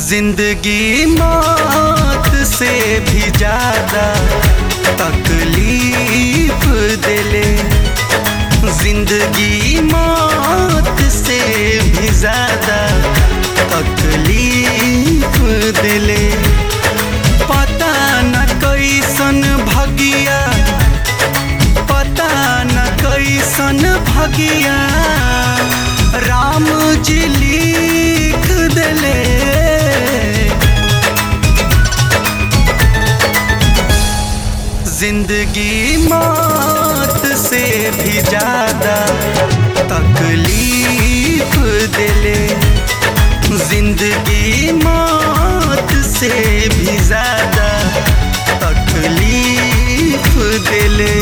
जिंदगी मौत से भी ज्यादा तकलीफ दिले। जिंदगी मौत से भी ज्यादा तकलीफ दिले। पता न कैसन भगिया, पता न कैसन भगिया राम जी लिख दिले। जिंदगी मौत से भी ज्यादा तकलीफ दिले। जिंदगी मौत से भी ज्यादा तकलीफ दिले।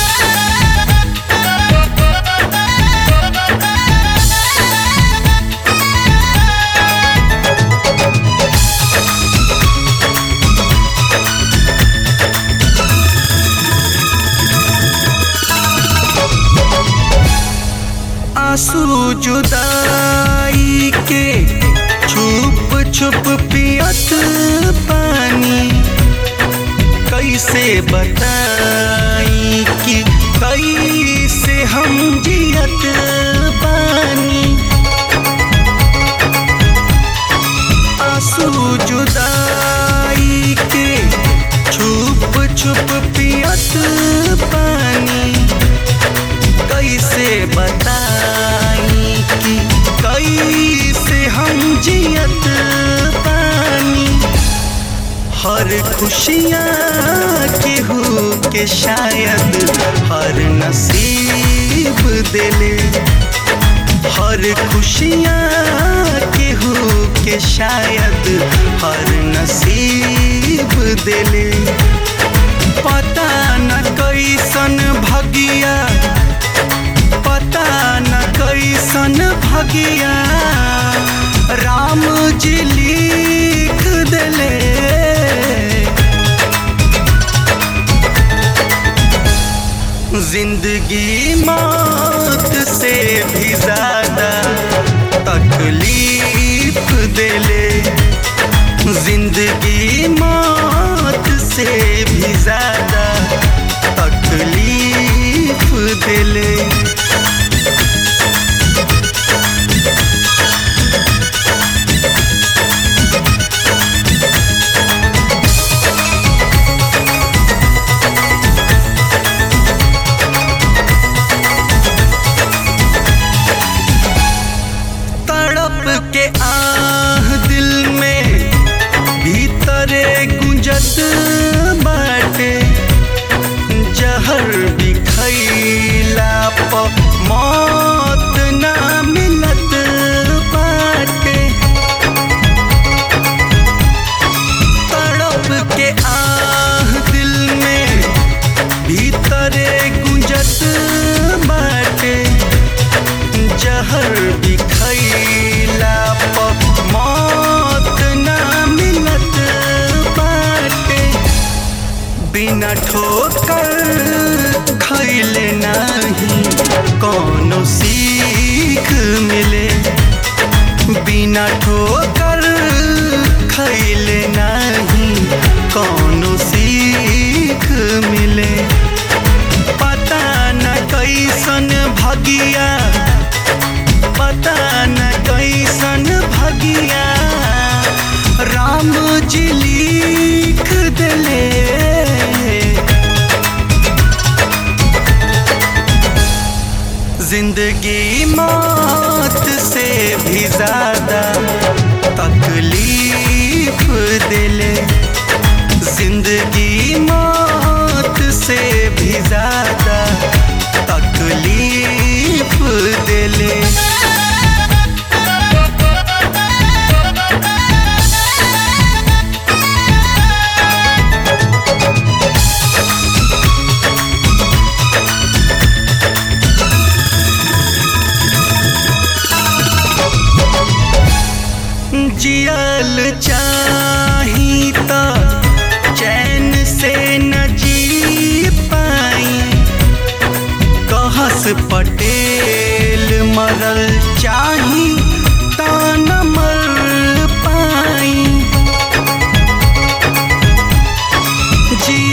आंसू जुदाई के छुप छुप पियत पानी। कैसे बताई कि कैसे हम जियत पानी। आंसू जुदाई के छुप छुप पियत पानी। कैसे बताई कि कैसे हम जियत पानी। हर खुशियाँ केहू के शायद हर नसीब दिले। हर खुशियाँ केहू के शायद हर नसीब दिले। पता न कैसन भगिया, पता न कैसन भगिया राम जी लिख दिले। जिंदगी मौत से भी ज्यादा तकलीफ दिले। जिंदगी मौत से भी ज्यादा तकलीफ दिले। के आह दिल में भीतरे गुंजत बाटे। जहर भी खैला प मौत ना मिलत बाटे। तड़प के आह दिल में भीतरे गुंजत बाटे। जहर भी खैला मौत ना मिलत बाटे। बिना ठोकर खैले नहीं कौनो सीख मिले। बिना ठोकर खैले नहीं कौनो सीख मिले। पता न कैसन भगिया, पता न कैसन भगिया राम जी लिख दिले। जिंदगी मौत से भी ज्यादा तकलीफ दिले। जिंदगी मौत से भी ज्यादा तकलीफ दिले।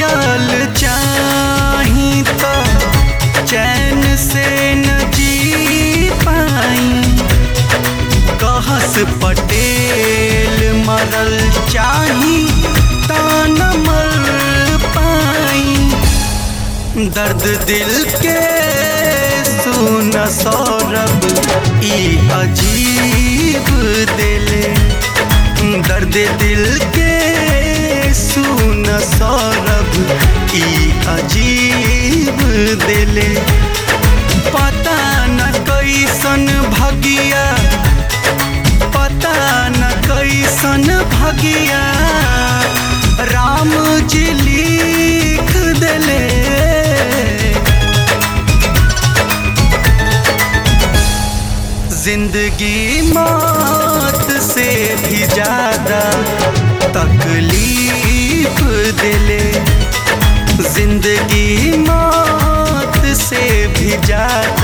जियल चाही तो चैन से न जी पाई। कहस पटेल मरल चाही तान मर पाई। दर्द दिल के सुन सौरभ ई अजीब दिले। दर्द दिल के सुन सौरभ ई अजीब दिले। पता न कैसन भगिया, पता न कैसन भगिया राम जी लिख दिले। जिंदगी मौत से भी ज्यादा तकलीफ दिले। जिंदगी मौत से भी ज्यादा